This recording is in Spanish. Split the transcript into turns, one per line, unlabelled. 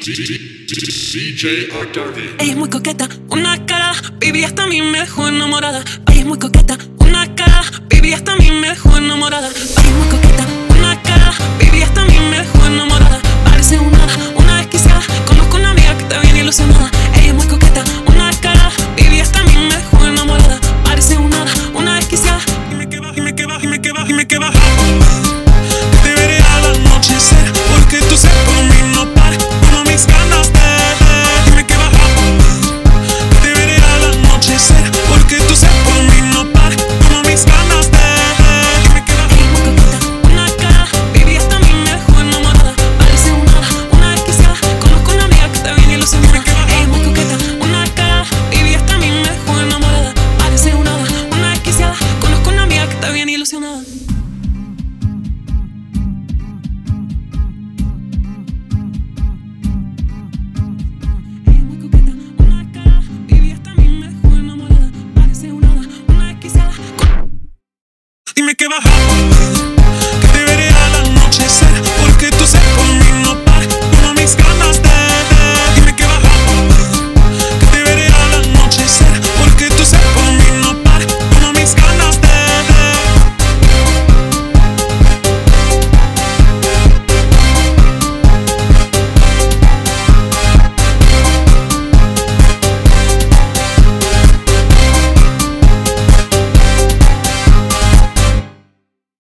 DJ Octavio.
Ella es muy coqueta, una cara, baby, hasta a mí me dejó enamorada. Ella es muy coqueta, una cara, baby, hasta a mí me dejó enamorada. Ella es muy coqueta, una cara, baby, hasta a mí me dejó enamorada. Parece una desquiciada, conozco una amiga que está bien ilusionada. Ella es muy coqueta, una cara, baby, hasta a mí me dejó enamorada. Parece una desquiciada. Dime que va, dime que va, dime que va, dime que va. Que te veré al anochecer, porque tú sé por mí no para. Como mis ganas de dime que va. Que te veré al anochecer, porque tú sé por mí no para. Como mis ganas de dime que va. Ella es muy coqueta, una cara, baby, hasta a mí me dejó enamorada. Parece una desquiciada, conozco una amiga que está bien ilusionada. Ella es muy coqueta, una cara, baby, hasta a mí me dejó enamorada. Parece una desquiciada, conozco una amiga que está bien ilusionada. Dime que baja, que te veré al anochecer, porque tú sé por mí no para. Como mis ganas de